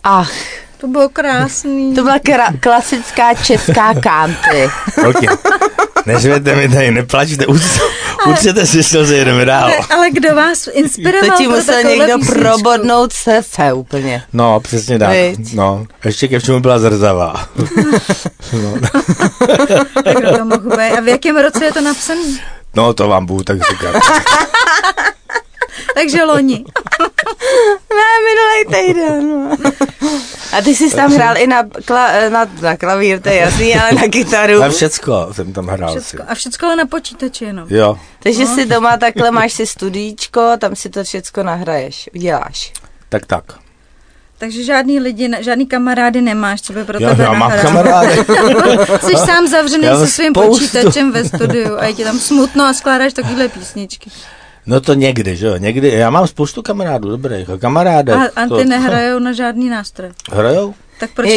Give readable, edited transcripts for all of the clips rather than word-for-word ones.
Ach. To bylo krásný. To byla klasická česká country. Okay. Neřvěte mi tady, neplačte, utřete si slzy, jdeme dál. Ale kdo vás inspiroval? To ti musel někdo probodnout sefe úplně. No, přesně tak. No, ještě ke všemu byla zrzavá. No. Tak to mohu být. A v jakém roce je to napsané? No, to vám budu tak říkat. Takže loni. Ne, minulej týden. A ty jsi tam hrál i na klavír, to je jasný, ale na kytaru. A všecko jsem tam hrál. A všecko ale na počítači jenom. Jo. Takže si doma takhle máš si studíčko, tam si to všecko nahraješ, uděláš. Tak. Takže žádný kamarády nemáš, co by pro tebe nahrál. Já mám kamarády. Jsi sám zavřený se svým počítačem ve studiu a je ti tam smutno a skládáš takovýhle písničky. No to někdy, že jo, někdy. Já mám spoustu kamarádů, dobrých. Kamaráde. A ty nehrajou na žádný nástroj. Hrajou? Tak proč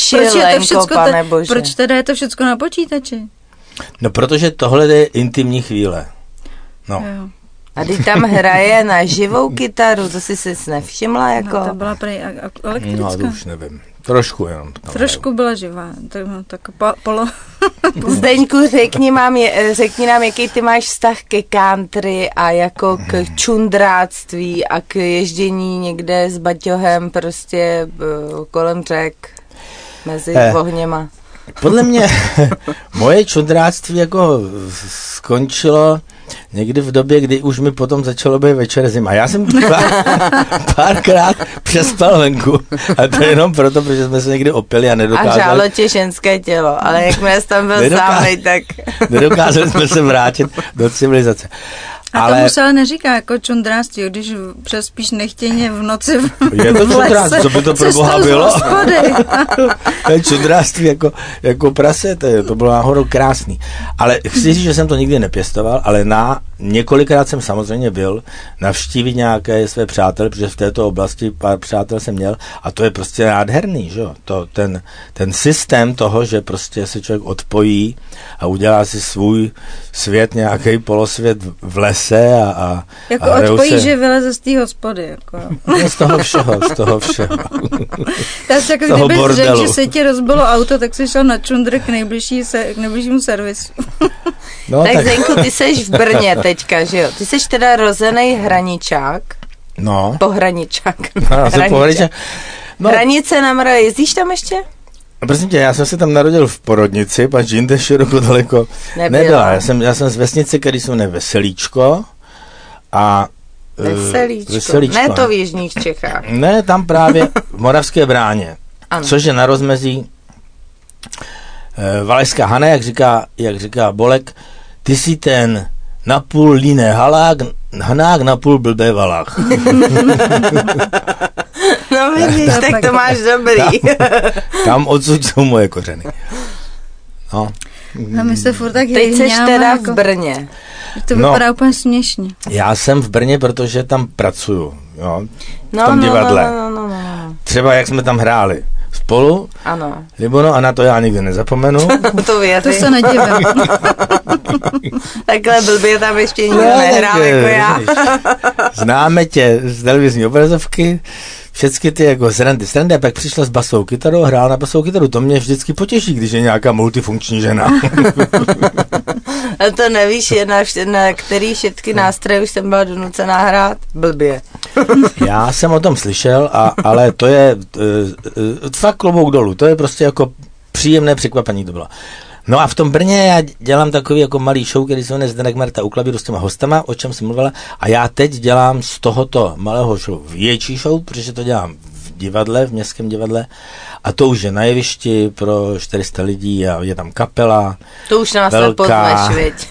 teda je to všecko na počítači? No protože tohle je intimní chvíle. No. Jo. A když tam hraje na živou kytaru, to jsi si nevšimla jako? No, to byla prej elektrická. No, to už nevím. Trošku jenom. Trošku byla živá. Tak polo. Zdeňku, řekni nám, jaký ty máš vztah ke country a jako k čundráctví a k ježdění někde s baťohem prostě kolem řek mezi ohněma. Podle mě moje čundráctví jako skončilo někdy v době, kdy už mi potom začalo být večer zima. Já jsem párkrát přespal venku. A to jenom proto, protože jsme se někdy opili a nedokázali. A žálo tě ženské tělo, ale jakmile jsi tam byl sám, tak... Nedokázali jsme se vrátit do civilizace. A tomu se ale neříká jako čundráctví, když přespíš nechtěně v noci je to čundráctví, co by to pro Boha bylo? To je čundráctví jako prase, to bylo náhodou krásný. Ale chci říct, že jsem to nikdy nepěstoval, ale několikrát jsem samozřejmě byl navštívit nějaké své přátele, protože v této oblasti pár přátel jsem měl a to je prostě nádherný, že jo? Ten systém toho, že prostě se člověk odpojí a udělá si svůj svět, nějaký polosvět v lese a jako odpojí, že vyleze z té hospody. Jako. No, z toho všeho. To je jako kdyby řekl, že se ti rozbilo auto, tak jsi šel na čundr k nejbližšímu servisu. No, tak Zdenku, ty seš v Brně teďka, že jo? Ty seš teda rozený hraničák. No. Pohraničák. No. Hranice na Moravě, jezdíš tam ještě? Prosím tě, já jsem se tam narodil v Porodnici, pač jinde široko daleko nebyla. Já jsem z vesnice, který se jmenuje Veselíčko a... Veselíčko. Ne to v jižních Čechách. Ne, tam právě v Moravské Bráně. Ano. Což je na rozmezí Valašská Hana, jak říká Bolek, ty jsi ten napůl líné hanák, napůl blbé Valách. No vidíš, tak to máš dobrý. Tam odsud jsou moje kořeny. No. A my se furt tak teď seš teda jako v Brně. To vypadá úplně směšně. Já jsem v Brně, protože tam pracuju. Jo, v tom divadle. No. Třeba jak jsme tam hráli spolu. Ano. Libono, a na to já nikdy nezapomenu. To se nedivím. Takhle blbě tam ještě nikdo nehrál jako já. Známe tě z televizní obrazovky, všechny ty jako srandy. A pak přišla s basovou kytarou, hrála na basovou kytaru. To mě vždycky potěší, když je nějaká multifunkční žena. Ale to nevíš, na který všetky nástroje už jsem byla donucená hrát? Blbě. Já jsem o tom slyšel, ale to je fakt klobouk dolů. To je prostě jako příjemné překvapení to bylo. No a v tom Brně já dělám takový jako malý show, který se jmenuje Zdeněk Marta u klavíru s těma hostama, o čem jsem mluvila. A já teď dělám z tohoto malého show větší show, protože to dělám v divadle, v městském divadle. A to už je na jevišti pro 400 lidí a je tam kapela. To už nás nepozveš, viď?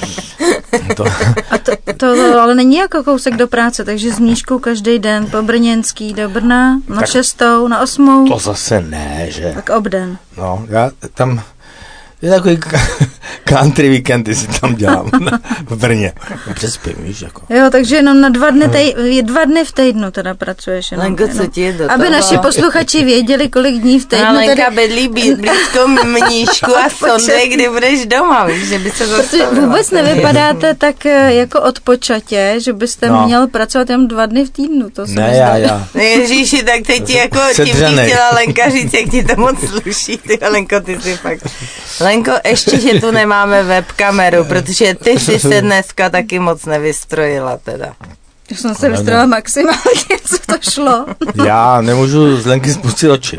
A to ale není jako kousek do práce, takže s Míškou každý den po brněnský do Brna, na 6, na 8. To zase ne, že? Tak obden. No, já tam je takový country víkendy si tam dělám v Brně. Přespím, víš, jako. Jo, takže jenom na 2 dny v týdnu teda pracuješ. Lenko, co ti je do toho? Aby naši posluchači věděli, kolik dní v týdnu. Lenka bydlí blízko Mníšku a Sondy, kdy budeš doma, víš, že by se zastavila. Vůbec nevypadáte tak jako odpočatě, že byste měl pracovat jen 2 dny v týdnu. To ne, já. Ježíši, tak teď ti jako tím chtěla Lenka říct, jak ti to moc sluší. Ty, Lenko, ty si fakt. Lenko, ještě, že tu nemáme webkameru, protože ty si se dneska taky moc nevystrojila teda. Já jsem se vystrojila maximálně, co to šlo. Já nemůžu z Lenky spustit oči.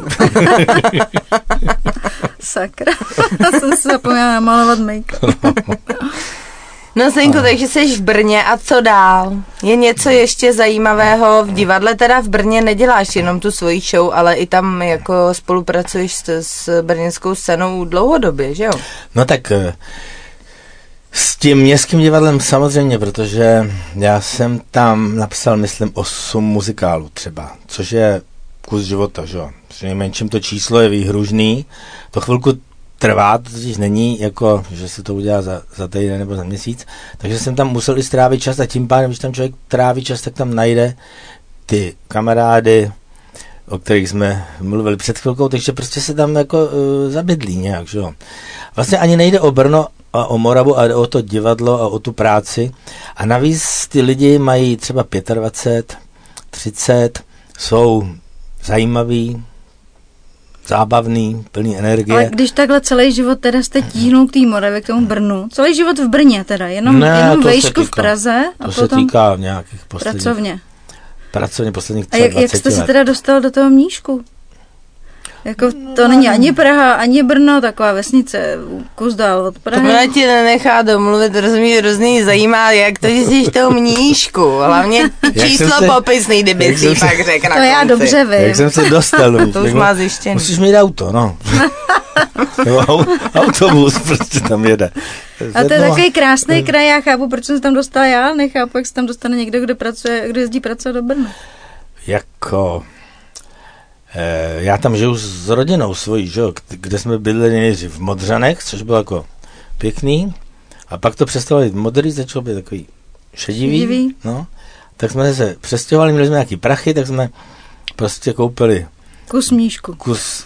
Sakra, já jsem si zapomněla namalovat make-up. No, Zdenku, takže jsi v Brně a co dál? Je něco ještě zajímavého v divadle? Teda v Brně neděláš jenom tu svoji show, ale i tam jako spolupracuješ s brněnskou scénou dlouhodobě, že jo? No tak s tím městským divadlem samozřejmě, protože já jsem tam napsal, myslím, 8 muzikálů třeba, což je kus života, že jo? Nejmenším to číslo je výhružný, to chvilku trvá, to totiž není jako, že se to udělá za týden nebo za měsíc, takže jsem tam musel i strávit čas a tím pádem, když tam člověk tráví čas, tak tam najde ty kamarády, o kterých jsme mluvili před chvilkou, takže prostě se tam jako zabydlí nějak, že jo. Vlastně ani nejde o Brno a o Moravu, ale o to divadlo a o tu práci a navíc ty lidi mají třeba 25, 30, jsou zajímaví, zábavný, plný energie. Ale když takhle celý život teda jste tíhnul k té Moravě, k tomu Brnu, celý život v Brně teda, jenom vejšku v Praze a to potom se týká nějakých posledních. Pracovně posledních 20 let. A jak jste se teda dostal do toho Mníšku? Jako to není ani Praha, ani Brno, taková vesnice, kus dál od Prahy. Ona ti nenechá domluvit, rozumí, hrozně zajímá, jak to, že jsi v toho Mníšku. Hlavně číslo popisný, kdyby si pak řekl na konci. To já dobře vím. Jak jsem se dostal. To už má zjištěný. Musíš mít auto, no. Autobus prostě tam jede. A to je takový krásný kraj, já chápu, proč jsem se tam dostal já, nechápu, jak se tam dostane někdo, kdo jezdí pracovat do Brna. Jako... Já tam žiju s rodinou svojí, že? Kde jsme bydleli nejdřív v Modřanech, což bylo jako pěkný, a pak to přestalo být modrý, začalo být takový šedivý. No. Tak jsme se přestěhovali, měli jsme nějaký prachy, tak jsme prostě koupili kus Mníšku.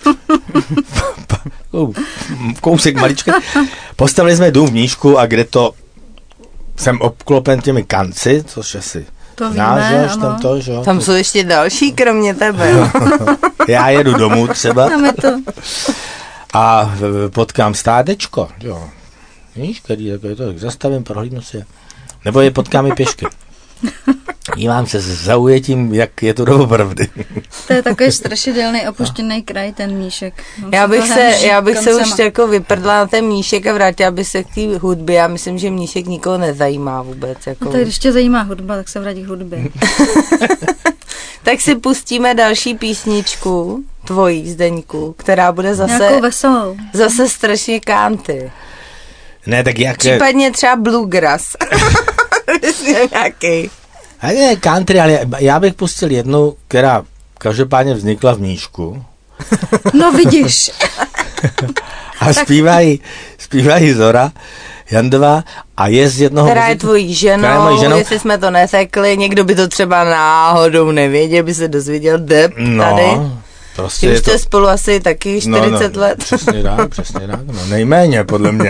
Kousek malička. Postavili jsme dům v Mníšku a kde to jsem obklopen těmi kanci, což asi to víme, Tam jsou ještě další, kromě tebe. Já jedu domů třeba. Máme to. A potkám stádečko, jo. Víš, který tak zastavím, prohlídnu si je. Nebo je potkám i pěšky. Dívám se s zaujetím, jak je to doopravdy. To je takový strašidelný opuštěný kraj, ten Mníšek. Já bych se už jako vyprdla na ten Mníšek a vrátila bych se k té hudbě. Já myslím, že Mníšek nikoho nezajímá vůbec. Jako... No tak když tě zajímá hudba, tak se vrátí k hudbě. Tak si pustíme další písničku tvojí, Zdeňku, která bude nějakou veselou. Zase strašně country. Ne, tak jak... Případně třeba bluegrass. Nějaký. A ne country, ale já bych pustil jednu, která každopádně vznikla v Mníšku. No vidíš. A zpívají Zora Jandová a je z jednoho... Která je tvojí ženou, jestli jsme to nesekli, někdo by to třeba náhodou nevěděl, by se dozvěděl tady. Prostě už jste spolu asi taky 40 let. Přesně tak, no nejméně podle mě.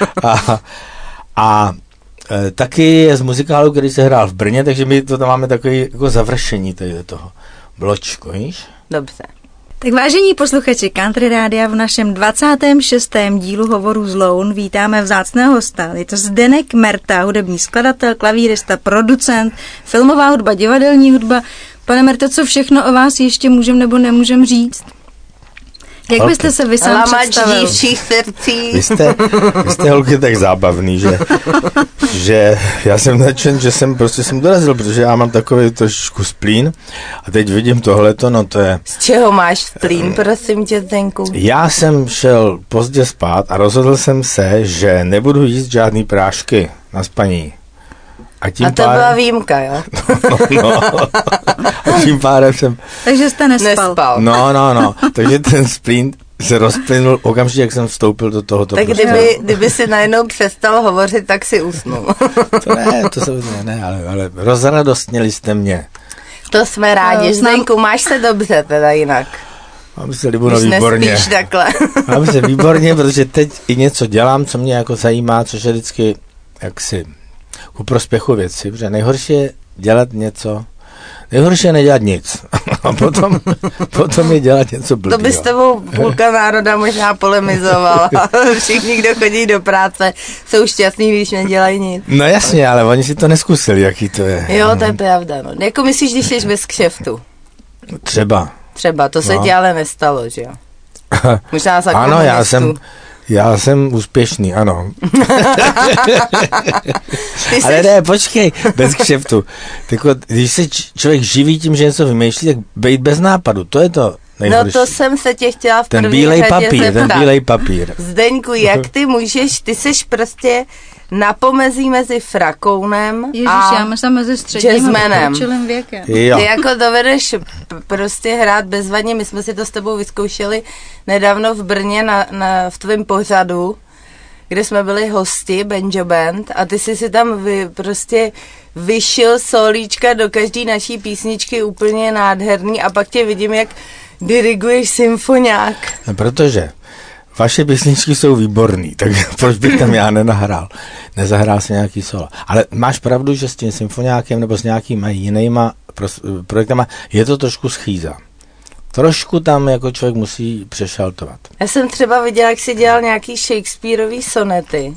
A taky je z muzikálu, který se hrál v Brně, takže my to tam máme takový jako završení toho bločku, víš? Dobře. Tak vážení posluchači Country Rádia, v našem 26. dílu Hovoru z Loun vítáme vzácného hosta. Je to Zdeněk Merta, hudební skladatel, klavírista, producent, filmová hudba, divadelní hudba. Pane Merto, co všechno o vás ještě můžem nebo nemůžem říct? Jak byste se vy sám představil? Dívčích srdcí. Vy jste holky tak zábavný, že já jsem nadšen, že jsem dorazil, protože já mám takový trošku splín a teď vidím tohleto, no to je... Z čeho máš splín, prosím tě, Zdenku? Já jsem šel pozdě spát a rozhodl jsem se, že nebudu jíst žádný prášky na spaní. A to byla výjimka, jo? No. A tím pádem jsem... Takže jste nespal. No. Takže ten splín se rozplynul okamžitě, jak jsem vstoupil do tohoto tak kdyby si najednou přestal hovořit, tak si usnul. To samozřejmě ne, ale rozradostnili jste mě. To jsme rádi. Zdenku, máš se dobře teda jinak? Mám se Libuno výborně. Nespíš takhle. Mám se výborně, protože teď i něco dělám, co mě jako zajímá, což je vždycky jaksi ku prospěchu věci, protože nejhorší je dělat něco, nejhorší je nedělat nic. A potom je dělat něco blbýho. To by s tebou půlka národa možná polemizovala. Všichni, kdo chodí do práce, jsou šťastní, když nedělají nic. No jasně, ale oni si to neskusili, jaký to je. Jo, to je pravda. No. Jako myslíš, když jsi bez kšeftu? Třeba, to se ti ale nestalo, že jo? Možná za ano, já jsem úspěšný, ano. Ale ne, počkej, bez kšeftu. Tako, když se člověk živí tím, že něco vymýšlí, tak být bez nápadu, to je to nejhorší. No to jsem se tě chtěla v první ten bílej papír. Zdeňku, jak ty můžeš, ty seš prostě na pomezí mezi frakounem a já myslím mezi středním a pokročilým věkem. Jo. Ty jako dovedeš prostě hrát bezvadně, my jsme si to s tebou vyzkoušeli nedávno v Brně v tvém pořadu, kde jsme byli hosti, Banjo Band, a ty jsi si tam prostě vyšil solíčka do každé naší písničky úplně nádherný a pak tě vidím, jak diriguješ symfoniák. No, protože vaše písničky jsou výborný, tak proč bych tam já nezahrál si nějaký solo. Ale máš pravdu, že s tím symfoniákem nebo s nějakýma jinýma projektama je to trošku schýza. Trošku tam jako člověk musí přešaltovat. Já jsem třeba viděla, jak jsi dělal nějaký Shakespeareový sonety.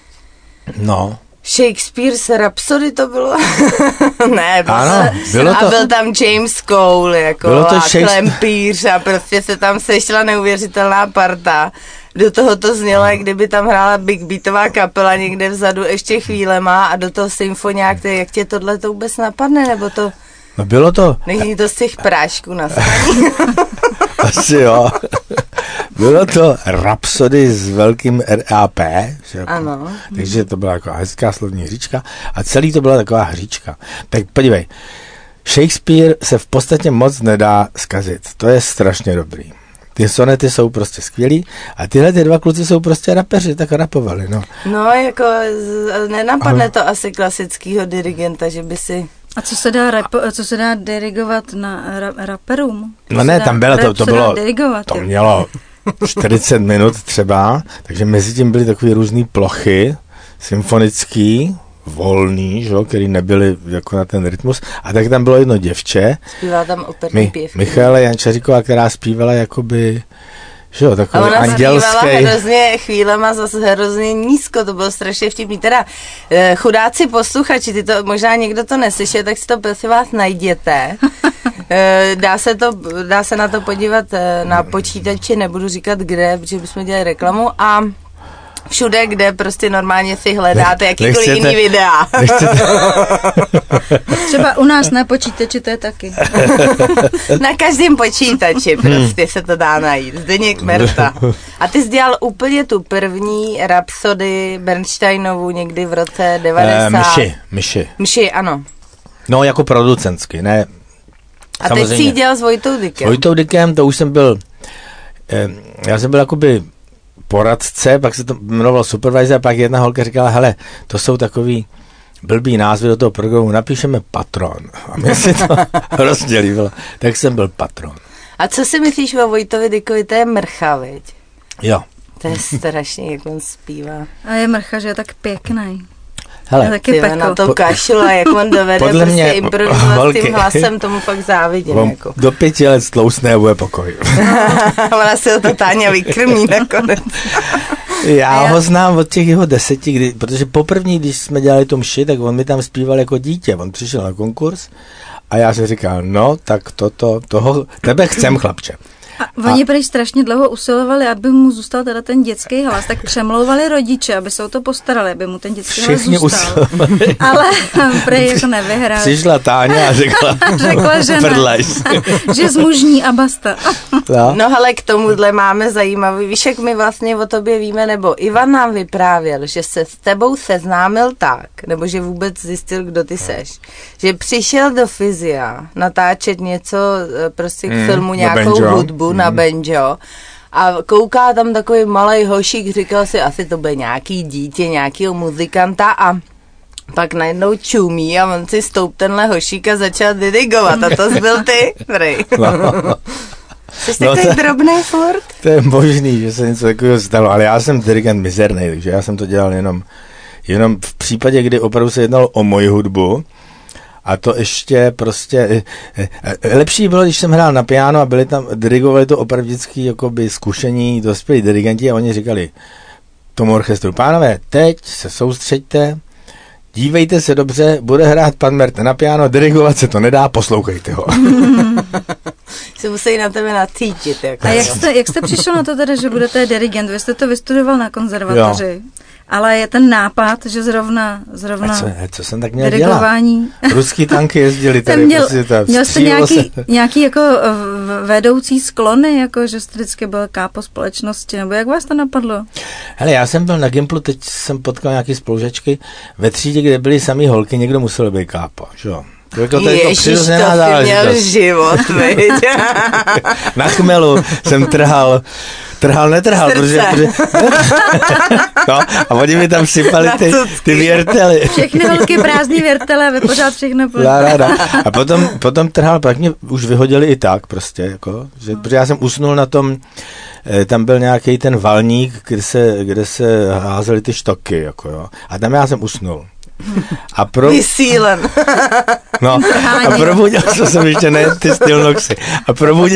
No. Shakespeare's Rhapsody to bylo? Ne, bylo to. A byl tam James Cole, jako a Klempíř a prostě se tam sešla neuvěřitelná parta. Do toho to znělo, jak kdyby tam hrála big beatová kapela někde vzadu ještě chvílema a do toho symfoniák, jak tě tohle to vůbec napadne, nebo to... No bylo to... Není to z těch prášků na straně. Asi jo. Bylo to Rhapsody s velkým RAP. Ano. Takže to byla taková hezká slovní hříčka a celý to byla taková hříčka. Tak podívej, Shakespeare se v podstatě moc nedá zkazit. To je strašně dobrý. Ty sonety jsou prostě skvělý a tyhle ty dva kluci jsou prostě rapeři, tak rapovali, no. No, jako nenapadne to asi klasickýho dirigenta, že by si... A co se dá dirigovat na raperům? No ne, tam bylo to mělo 40 minut třeba, takže mezi tím byly takové různé plochy, symfonický, volný, že, který nebyly jako na ten rytmus. A tak tam bylo jedno děvče. Zpívala tam operní pěvky. Michaela Jančaříková, která zpívala jakoby, že jo, takový andělský. A ona zpívala hrozně chvílema zase hrozně nízko, to bylo strašně vtipný. Teda chudáci posluchači, ty to, možná někdo to neslyšel, tak si to prosím vás najděte. Dá se na to podívat na počítači, nebudu říkat kde, protože bychom dělali reklamu a všude, kde prostě normálně si hledáte jakýkoliv jiný videa. Třeba u nás na počítači to je taky. Na každém počítači prostě se to dá najít. Zdeněk Merta. A ty jsi dělal úplně tu první Rhapsody Bernsteinovu někdy v roce 90. Myši, ano. No jako producentsky, ne. A samozřejmě. Teď jsi ji dělal s Vojtou Dykem. S Vojtou Dykem, to už jsem byl, já jsem byl jakoby poradce, pak se to jmenovalo supervisor a pak jedna holka říkala, hele, to jsou takový blbý názvy do toho programu, napíšeme patron. A mě se to hrozně líbilo. Tak jsem byl patron. A co si myslíš o Vojtovi Dykovi? To je mrcha, viď? Jo. To je strašně, jak on zpívá. A je mrcha, že je tak pěkný. Hele, na to kašlu a jak on dovede prostě improvizovat s tím hlasem, tomu fakt závidím. Jako. Do 5 let stlousne a bude pokoj. Ona si ho to Táňa vykrmí nakonec. Já ho znám od těch jeho 10, protože poprvé, když jsme dělali tu mši, tak on mi tam zpíval jako dítě. On přišel na konkurs a já si říkal, no, tak tebe chcem, chlapče. A oni prý strašně dlouho usilovali, aby mu zůstal teda ten dětský hlas, tak přemlouvali rodiče, aby se o to postarali, aby mu ten dětský hlas zůstal. Ale prý to nevyhrál. Přišla Táňa a řekla že ne, že zmužní a basta. No hele, k tomuhle máme zajímavý, víš, jak my vlastně o tobě víme, nebo Ivan nám vyprávěl, že se s tebou seznámil tak, nebo že vůbec zjistil, kdo ty seš, že přišel do Fyzia natáčet něco prostě k filmu, nějakou hudbu na banjo a kouká tam takový malej hošík, říkal si, asi to bude nějaký dítě, nějakýho muzikanta a pak najednou čumí a on si stoup tenhle hošík a začal dirigovat a to byl ty, Frej. Jsi takový drobnej furt? To je možný, že se něco takového stalo, ale já jsem dirigent mizernej, takže já jsem to dělal jenom v případě, kdy opravdu se jednalo o moji hudbu. A to ještě prostě... Lepší bylo, když jsem hrál na piano a dirigovali to opravdický jakoby zkušení dospělí dirigenti a oni říkali tomu orchestru, pánové, teď se soustřeďte, dívejte se dobře, bude hrát pan Merta na piano, dirigovat se to nedá, poslouchejte ho. Se musí na tebe nacítit. Jako. A jak jste přišel na to teda, že budete dirigent? Vy jste to vystudoval na konzervatoři. Jo. Ale je ten nápad, že zrovna co jsem tak měl dělat? Ruský tanky jezdili tady. Měl jste nějaký jako vedoucí sklony, jako že jste vždycky byl kápo společnosti, nebo jak vás to napadlo? Hele, já jsem byl na Gimplu, teď jsem potkal nějaký spolužačky ve třídě, kde byly samý holky, někdo musel být kápo, že jo? Ježiš, to měl život, viď? Na chmelu jsem trhal, protože no, a oni mi tam sypali ty věrtely. Všechny holky prázdný věrtele a vy pořád všechno A potom trhal, pak mě už vyhodili i tak prostě, jako, že, protože já jsem usnul na tom, tam byl nějaký ten valník, kde se házely ty štoky, jako jo, a tam já jsem usnul. Vysílen. No, a probudil jsem ještě ne ty stylnoxy. A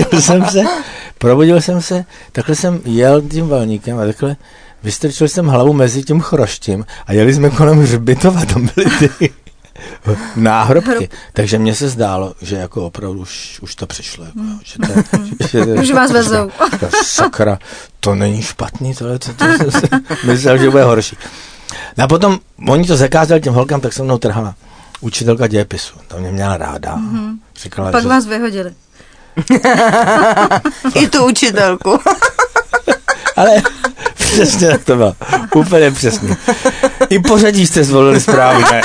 probudil jsem se, takhle jsem jel tím valníkem a takhle vystrčil jsem hlavu mezi tím chroštím a jeli jsme kolem hřbitova, tam byly ty náhrobky. Takže mně se zdálo, že jako opravdu už to přišlo. Jako, už vás vezou. Sakra, to není špatný, tohle, myslel, že bude horší. No a potom oni to zakázali těm holkám, tak se mnou trhala učitelka dějepisu. To mě měla ráda. Říkala, pak vás vyhodili. I tu učitelku. Ale přesně tak to bylo. Úplně přesně. I pořadí jste zvolili správně.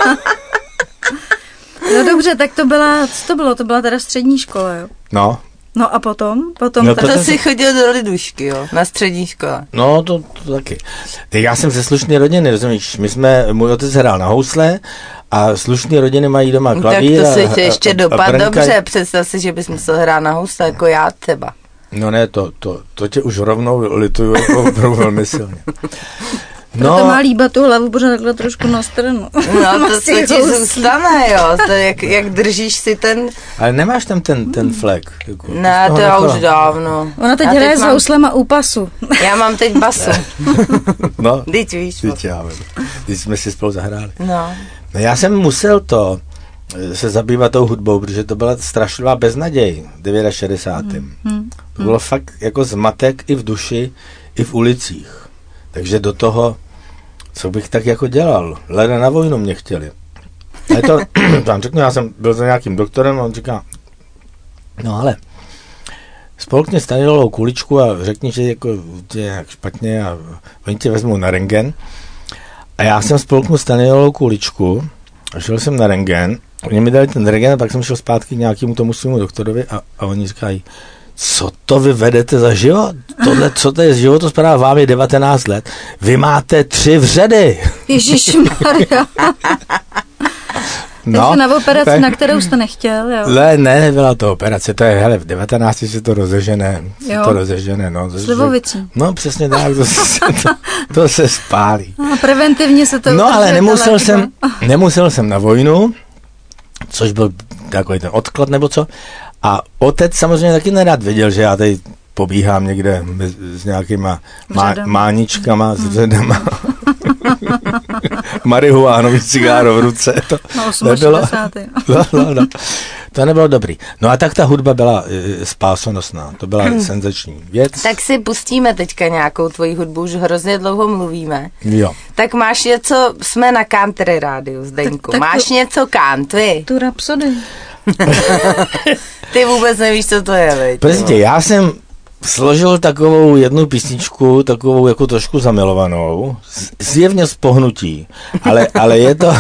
No dobře, tak to byla, co to bylo? To byla teda střední škola, jo? No a potom to jsi chodil do Lidušky, jo, na střední škole. No, to taky. Tak já jsem ze slušné rodiny, rozumíš? Můj otec hrál na housle a slušné rodiny mají doma klavír. Tak to si ještě dopadl dobře, představ si, že bys musel hrát na housle, jako já třeba. No ne, to tě už rovnou lituju jako velmi silně. Proto má líbat tu hlavu pořád takhle trošku na stranu. No to ti zůstane, jo. To jak držíš si ten... Ale nemáš tam ten flek. Jako, ne, to já už dávno. Ona teď hraje s houslema u pasu. Já mám teď basu. No, teď víš. Teď jsme si spolu zahráli. No. Já jsem musel se zabývat tou hudbou, protože to byla strašlivá beznaděj v 69. To bylo fakt jako zmatek i v duši, i v ulicích. Takže do toho, co bych tak jako dělal, leda na vojnu mě chtěli. A to vám řeknu, já jsem byl za nějakým doktorem a on říká, no ale spolkni stanilovou kuličku a řekni, že jako tě je jak špatně a oni tě vezmou na rentgen. A já jsem spolknul stanilovou kuličku a šel jsem na rentgen, oni mi dali ten rentgen a pak jsem šel zpátky k nějakému tomu svému doktorovi a oni říkají, co to vy vedete za život? Tohle, co to je z životospráva, vám je 19 let. Vy máte 3 vředy. Ježišmarja. No, na operaci, na kterou jste nechtěl, jo? Nebyla to operace, to je, hele, v 19 se to rozežene. No. Slivovicí. No, přesně tak, to se spálí. A preventivně se to... No, ale nemusel jsem na vojnu, což byl takový ten odklad nebo co. A otec samozřejmě taky nerad věděl, že já tady pobíhám někde s nějakýma máničkama, s vředama. Marihuánový cigáro v ruce. To nebylo, no. To nebylo dobrý. No a tak ta hudba byla spásonosná. To byla senzační věc. Tak si pustíme teďka nějakou tvoji hudbu, už hrozně dlouho mluvíme. Jo. Tak máš něco, jsme na country rádiu, Zdeňku. Tak máš něco country? Tu rapsody. Ty vůbec nevíš, co to je, veď? Prostě já jsem složil takovou jednu písničku, takovou jako trošku zamilovanou, zjevně z pohnutí, ale je to,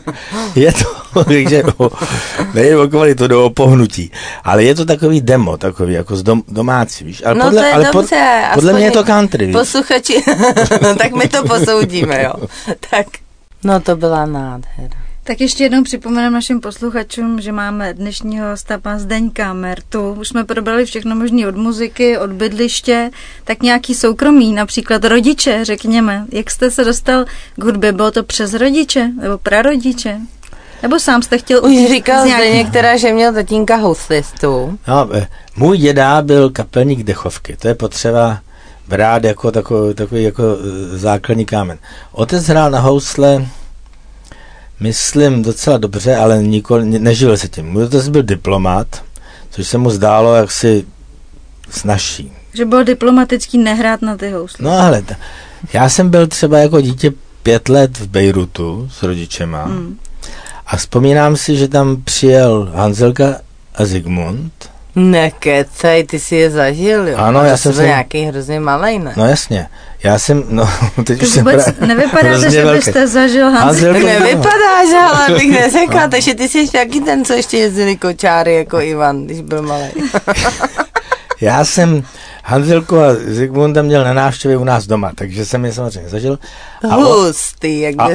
takže nevím, o kvalitu, do pohnutí, ale je to takový demo, takový jako z domácí, víš, ale, podle mě je to country, víš. Posluchači, tak my to posoudíme, jo. Tak, no to byla nádhera. Tak ještě jednou připomenám našim posluchačům, že máme dnešního hosta pana Zdeňka Mertu. Už jsme probrali všechno možné od muziky, od bydliště, tak nějaký soukromí, například rodiče, řekněme. Jak jste se dostal k hudbě? Bylo to přes rodiče nebo prarodiče? Nebo sám jste chtěl... Už říkal Zdeněk, že měl tatínka houslistu. No, můj děda byl kapelník dechovky, to je potřeba brát jako takový jako základní kámen. Otec hrál na housle, myslím, docela dobře, ale neživil se tím. Můj otec byl diplomat, což se mu zdálo jaksi snazší. Že bylo diplomatický nehrát na ty housle. No ale já jsem byl třeba jako dítě 5 let v Bejrutu s rodičema a vzpomínám si, že tam přijel Hanzelka a Zigmund. Nekecej, ty si je zažil, jo? Ano, já jsem nějaký hrozně malej, ne? No jasně, teď už jsem nevypadáte, že byste zažil Hanzelku. Nevypadáš, ale bych neřekla, takže ty jsi taky ten, co ještě jezdili kočáry jako Ivan, když byl malej. Já jsem Hanzelku a Zigmunda měl na návštěvě u nás doma, takže jsem je samozřejmě zažil. Hustý, jak by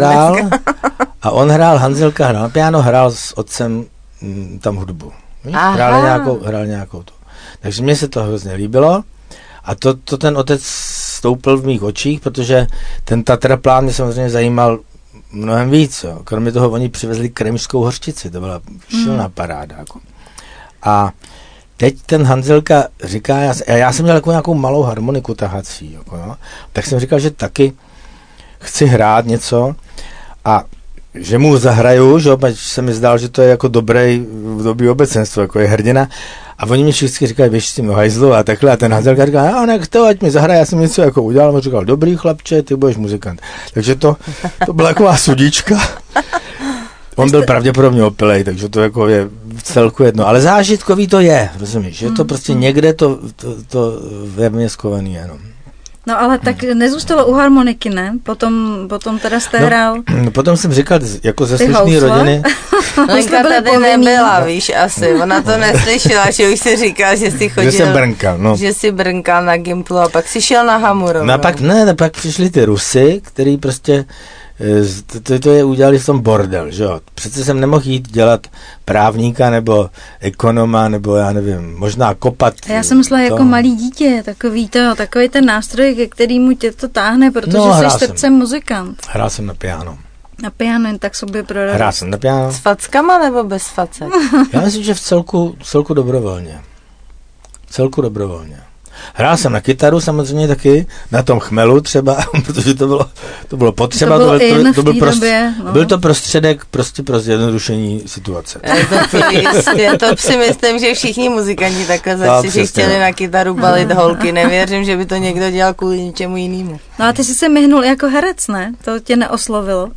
on hrál, Hanzelka hrál na piano, hrál s otcem tam hudbu. Hrál nějakou tu. Takže mně se to hrozně líbilo a to ten otec stoupil v mých očích, protože ten Tatraplán mě samozřejmě zajímal mnohem víc. Jo. Kromě toho oni přivezli kremskou hořčici, to byla šilná paráda. Jako. A teď ten Hanzelka říká, já jsem měl nějakou malou harmoniku tahací, jako, no, tak jsem říkal, že taky chci hrát něco a že mu zahraju, že ať se mi zdál, že to je jako dobrý obecenstvo, jako je hrdina. A oni mi všichni říkají, běž s tím hajzlu a takhle. A ten Hanzelka říká, nech to, ať mi zahraje, já jsem něco jako udělal. A říkal, dobrý chlapče, ty budeš muzikant. Takže to byla taková sudička. On byl pravděpodobně opilej, takže to jako je v celku jedno. Ale zážitkový to je, rozumíš? Je to prostě někde to ve mně skovaný jenom. No ale tak nezůstalo u harmoniky, ne? Potom teda jste hrál... No, potom jsem říkal, jako ze slušné rodiny... Lenka tady nebyla, víš, asi. Ona to neslyšela, že už si říkal, že jsi chodil... Že jsem brnkal, no. Že jsi brnkal na Gimplu a pak si šel na Hamurov. No a pak přišli ty Rusy, který prostě... To je udělali v tom bordel, že jo. Přece jsem nemohl jít dělat právníka nebo ekonoma, nebo já nevím, možná kopat. Já jsem myslela jako malý dítě, takový ten nástroj, ke kterému tě to táhne, protože jsi srdcem muzikant. Hrál jsem na piano. Na piano, jen tak sobě pro radost. Hrál jsem na piano. S fackama nebo bez facek? Já myslím, že v celku dobrovolně. Hrál jsem na kytaru samozřejmě taky, na tom chmelu třeba, protože to bylo potřeba. Byl to prostředek prostě pro zjednodušení situace. To si myslím, že všichni muzikanti takhle začali, že chtěli na kytaru balit holky. Nevěřím, že by to někdo dělal kvůli něčemu jinému. No a ty jsi se myhnul jako herec, ne? To tě neoslovilo?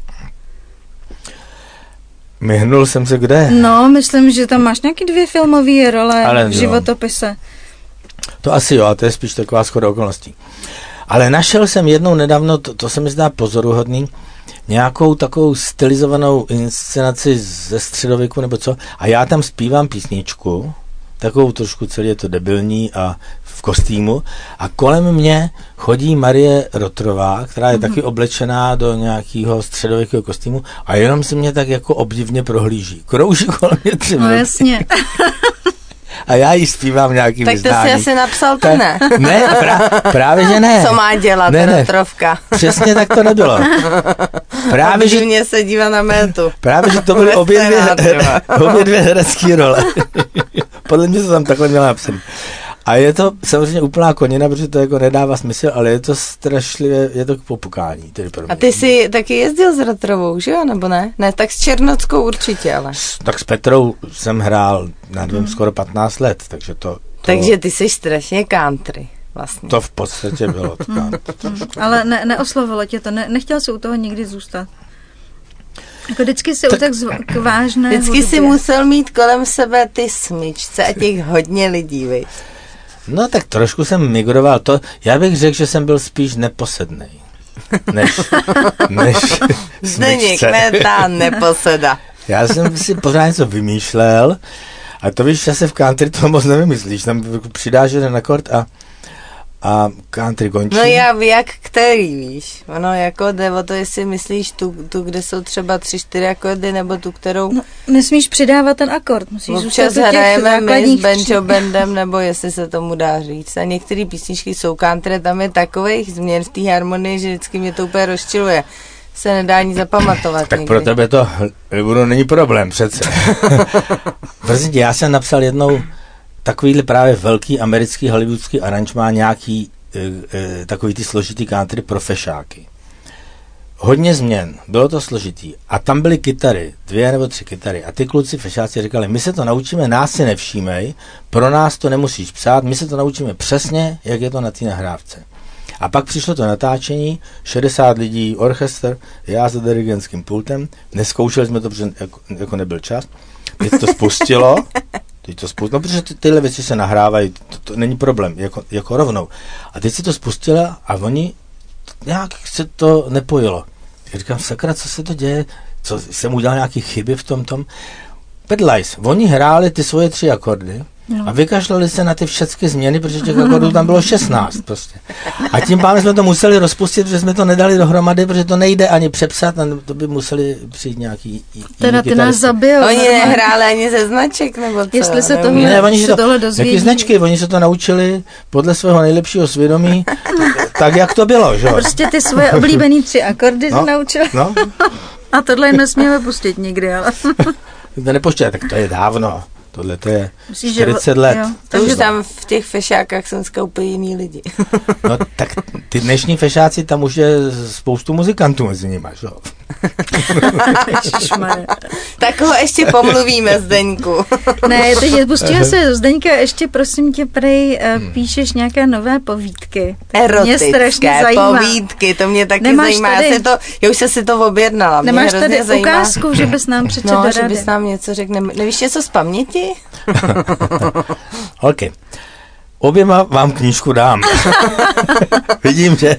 Myhnul jsem se kde? No, myslím, že tam máš nějaký 2 filmové role v životopise. To asi jo, a to je spíš taková shoda okolností. Ale našel jsem jednou nedávno, to se mi zdá pozoruhodný, nějakou takovou stylizovanou inscenaci ze středověku nebo co, a já tam zpívám písničku, takovou trošku celý je to debilní a v kostýmu, a kolem mě chodí Marie Rotrová, která je taky oblečená do nějakého středověkého kostýmu a jenom se mě tak jako obdivně prohlíží. Krouží kolem mě 3 minuty. No jasně. A já jí zpívám nějaký vyznání. Tak to si asi napsal ty, ne? Ne, právě že ne. Co má dělat Rotrovka? Přesně tak to nebylo. Právě, že mě se dívá na métu. Právě, že to byly obě dvě herecké role. Podle mě to tam takhle měla napsat. A je to samozřejmě úplná konina, protože to jako nedává smysl, ale je to strašlivě, je to k popukání. A ty jsi taky jezdil s Rotrovou, že jo, nebo ne? Ne, tak s Černockou určitě, ale. Tak s Petrou jsem hrál, nevím, skoro 15 let, takže to... Takže ty jsi strašně country, vlastně. To v podstatě bylo country. Ale neoslovilo tě to, nechtěl jsi u toho nikdy zůstat. Jako vždycky si utek k vážné vždycky hudbě. Si musel mít kolem sebe ty smyčce a těch hodně lidí, viď? No tak trošku jsem migroval. Já bych řekl, že jsem byl spíš neposednej. Než Zdeněk Merta neposeda. Já jsem si pořád něco vymýšlel a to víš, že se v country toho moc nevymyslíš. Tam přidáš jeden akord a country končí. No jak který, víš. Ono jako jde o to, jestli myslíš tu, kde jsou třeba 3-4 akordy, nebo tu, kterou... No, nesmíš přidávat ten akord. Musíš občas hrajeme my s Benjo Bandem, nebo jestli se tomu dá říct. A některé písničky jsou country, tam je takových změn v té harmonii, že vždycky mě to úplně rozčiluje. Se nedá ani zapamatovat. Tak někdy. pro tebe to není problém přece. Prosím tě, já jsem napsal jednou takovýhle právě velký americký hollywoodský aranžmá, nějaký takový ty složitý country pro fešáky. Hodně změn, bylo to složitý. A tam byly kytary, 2 nebo 3 kytary. A ty kluci fešáci říkali, my se to naučíme, nás si nevšímej, pro nás to nemusíš psát, my se to naučíme přesně, jak je to na té nahrávce. A pak přišlo to natáčení, 60 lidí, orchestr, já za dirigentským pultem, neskoušeli jsme to, protože jako nebyl čas. Teď to spustilo, no, protože tyhle věci se nahrávají, to není problém, jako rovnou. A teď si to spustila a oni, nějak se to nepojilo. Já říkám, sakra, co se to děje? Co jsem udělal nějaké chyby v tom? Pedlajs, oni hráli ty svoje 3 akordy, a vykašlali se na ty všechny změny, protože těch akordů tam bylo 16 prostě. A tím pádem jsme to museli rozpustit, protože jsme to nedali dohromady, protože to nejde ani přepsat, a to by museli přijít nějaký teda ty nás zabijou. Oni nehráli ani ze značek, nebo co? Jestli se tohle dozvědí. Jaký značky, oni se to naučili podle svého nejlepšího svědomí, tak jak to bylo, že? Prostě ty svoje oblíbený 3 akordy se naučili. No. A tohle jim nesměme pustit nikdy, ale... To nepoštěte, tak to je dávno. Tohle to je 40 let. Jo, takže tam v těch fešákách jsou dneska úplně jiný lidi. No tak ty dnešní fešáci, tam už je spoustu muzikantů mezi nimi, jo. Tak ho ještě pomluvíme, Zdeňku. Ne, teď pustíme se Zdeňka, ještě prosím tě, prej, píšeš nějaké nové povídky. Erotické povídky, to mě taky zajímá. Já už jsem si to objednala. Nemáš tady ukázku, že bys nám přečetl do rady? Že bys nám něco řekl. Nevíš něco z paměti? OK. Oběma vám knížku dám. Vidím, že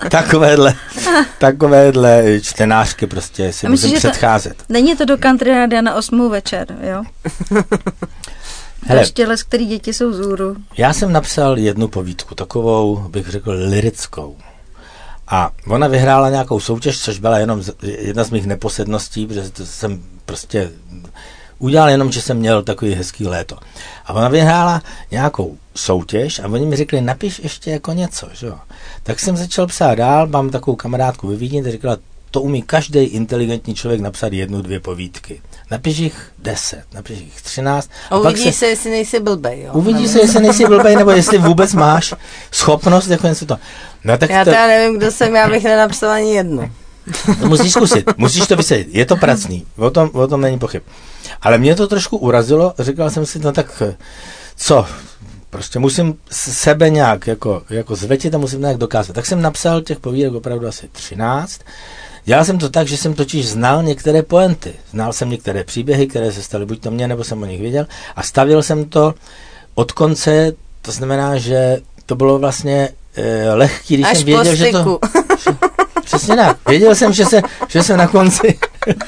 takovéhle čtenářky prostě si musím předcházet. Není to do country rádia na 8 večer, jo? Hele, ještě les, který děti jsou z úru. Já jsem napsal jednu povídku, takovou, bych řekl, lyrickou. A ona vyhrála nějakou soutěž, což byla jenom jedna z mých neposedností, protože to jsem prostě udělal jenom, že jsem měl takový hezký léto. A ona vyhrála nějakou soutěž a oni mi řekli, napiš ještě jako něco, že jo. Tak jsem začal psát dál, mám takovou kamarádku ve Vídni, ta říkala, to umí každý inteligentní člověk napsat 1-2 povídky. Napiš jich 10, napiš jich 13. A uvidíš se, jestli nejsi blbej, jo. Uvidíš se, jestli nejsi blbej, nebo jestli vůbec máš schopnost, jako něco to. No, tak já teda nevím, kdo jsem, já bych nenapsal ani jednu. To musíš zkusit, musíš to vysadit. Je to pracný, o tom není pochyb. Ale mě to trošku urazilo, říkal jsem si, no tak co, prostě musím sebe nějak jako zvetit a musím nějak dokázat. Tak jsem napsal těch povídek opravdu asi 13. Dělal jsem to tak, že jsem totiž znal některé pointy. Znal jsem některé příběhy, které se staly buď to mně, nebo jsem o nich věděl. A stavil jsem to od konce, to znamená, že to bylo vlastně lehký, když až jsem věděl, že to... Přesně tak. Věděl jsem, že se na konci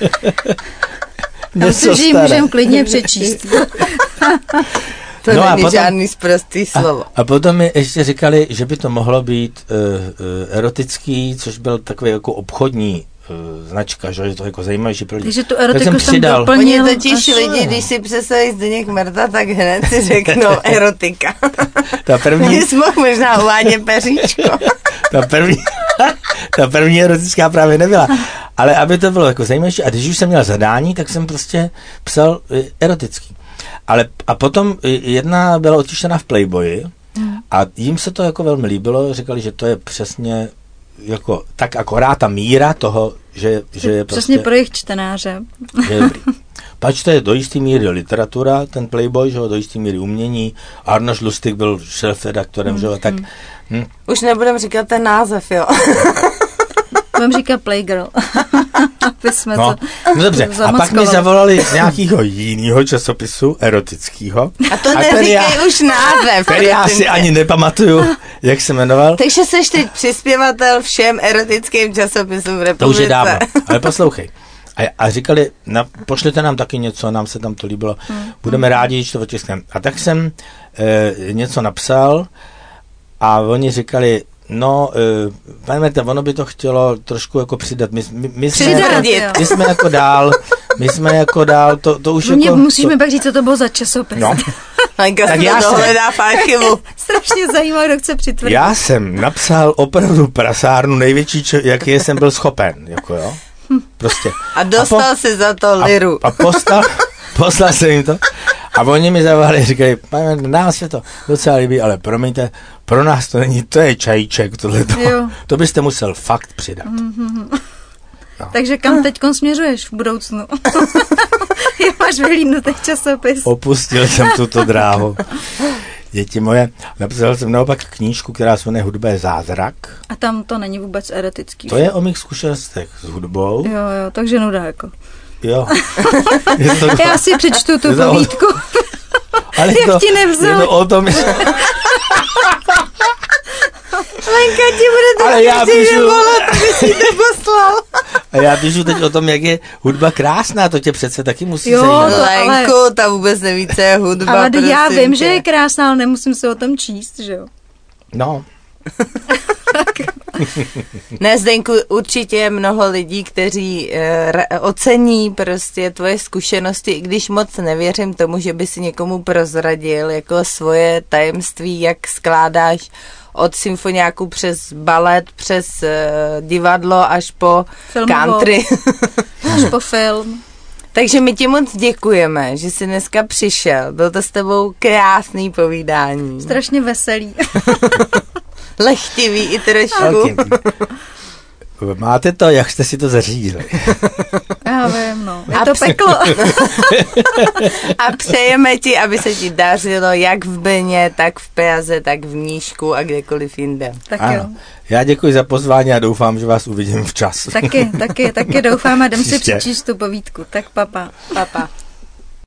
něco stane. Můžeme klidně přečíst. To není žádný sprostý slovo. A potom mi ještě říkali, že by to mohlo být erotický, což byl takový jako obchodní značka, že to jako zajímavější pro lidi. Takže tu erotiku jsem doplnil. Oni totiž lidi, když si představí Zdeněk Merta, tak hned si řeknou erotika. Ta první... Mě mohl možná uvádět peříčko. Ta první erotická právě nebyla. Ale aby to bylo jako zajímavější, a když už jsem měl zadání, tak jsem prostě psal erotický. A potom jedna byla otištěná v Playboyi a jim se to jako velmi líbilo, říkali, že to je přesně jako tak akorát ta míra toho, že je prostě... Přesně pro jejich čtenáře. Že je dobrý. Pač to je do jistý míry literatura, ten Playboy, že do jistý míry umění. Arnošt Lustig byl šéfredaktorem, že tak... Už nebudem říkat ten název, jo. Budem říkat Playgirl. Aby jsme No dobře, a pak mi zavolali z nějakého jiného časopisu, erotického. A to neříkej už název. Který já si ani nepamatuju, jak se jmenoval. Takže seš teď přispěvatel všem erotickým časopisům v republice. To už je dávno, ale poslouchej. A říkali, pošlete nám taky něco, nám se tam to líbilo, budeme rádi, když to otiskneme. A tak jsem něco napsal a oni říkali, no, pane Merte, ono by to chtělo trošku jako přidat. My jsme jako dál, to už mě jako... musíme pak říct, co to bylo za časopis. No. Tak já to hledá v archivu. Strašně zajímavé, kdo chce přitvrdit. Já jsem napsal opravdu prasárnu největší, jaký jsem byl schopen, jako jo. Prostě. A dostal si za to liru. A poslal jsem jim to. A oni mi zavolali a říkali, pane, nás se to docela líbí, ale promiňte, pro nás to není, to je čajíček, tohleto. To byste musel fakt přidat. No. Takže kam teďkon směřuješ v budoucnu? Jak máš vyhlídnutý časopis? Opustil jsem tuto dráhu. Děti moje, napsal jsem naopak knížku, která se jmenuje Hudba je zázrak. A tam to není vůbec erotický. To je o mých zkušenostech s hudbou. Jo, takže nuda jako. Jo. Já si přečtu tu povídku. Ale jak ti nevzal? Je to o tom, Lenka ti bude to volat, aby si to poslal. A já píšu teď o tom, jak je hudba krásná, to tě přece taky musí zajímat. Lenku, ta vůbec neví, co je hudba. Ale já vím, že je krásná, ale nemusím se o tom číst, že jo? No. Ne, Zdeňku, určitě je mnoho lidí, kteří ocení prostě tvoje zkušenosti, i když moc nevěřím tomu, že by si někomu prozradil jako svoje tajemství, jak skládáš od symfoniáku přes balet, přes divadlo až po country. Až po film. Takže my ti moc děkujeme, že jsi dneska přišel. Byl to s tebou krásný povídání. Strašně veselý. Lehtivý i trošku. Okay. Máte to, jak jste si to zařídili? Já vím, no. Je to peklo. A přejeme ti, aby se ti dařilo jak v Brně, tak v Praze, tak v Mníšku a kdekoliv jinde. Tak jo. Já děkuji za pozvání a doufám, že vás uvidím včas. Taky doufám a jdem si přečíst tu povídku. Tak papa.